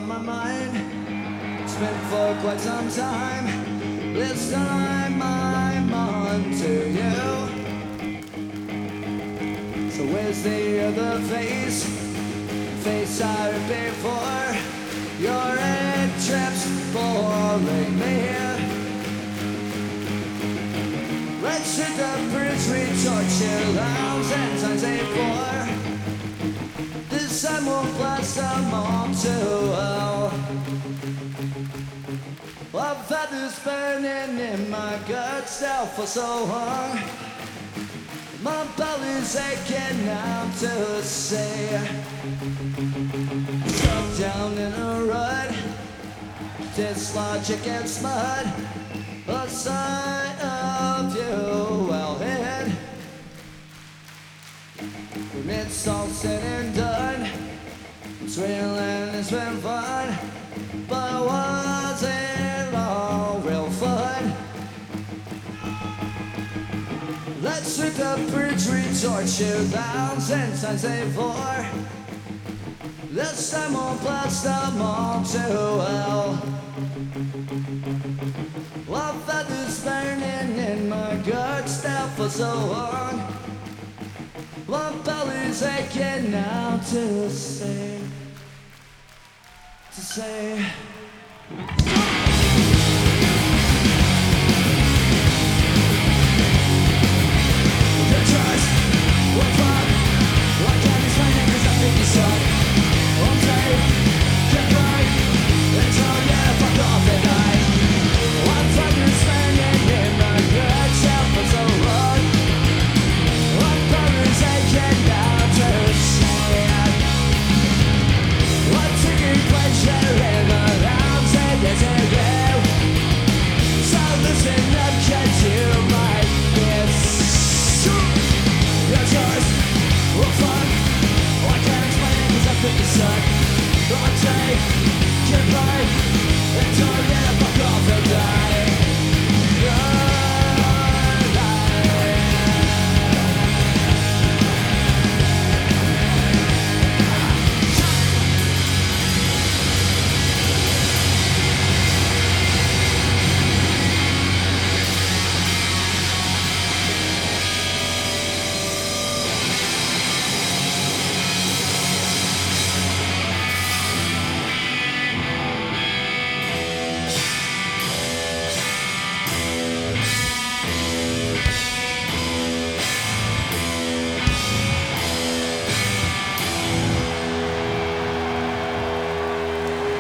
my mind. It's been for quite some time. This time I'm on to you. So where's the other face? Face I heard before. Your head trips boring me. Let's hit the bridge, we torture lungs and times 8-4. This time we'll blast them all to hell. I've had this burning in my guts now for so long. My belly's aching now to say. Stuck down in a rut, dislodge against mud. A sight of you well hid. When it's all said and done, it's real and it's been fun. But was it all real fun? Let's hit the bridge, we torture thousands times 8-4. This time we'll blast them all to hell. I've had this burning in my guts now for so long. My belly's aching now to say. The trust, what fun? I can't explain it 'cause I think you suck. All day, get right, and tell you fuck off at night. I've had this burning in my guts now for so long. My belly's aching now to say it. I'm taking pleasure in the arms and yes I do. So listen up 'cause you might miss. Your choice, what fun? I can't explain it 'cause I think you suck. I'll take, get right, and tell you to fuck off and die.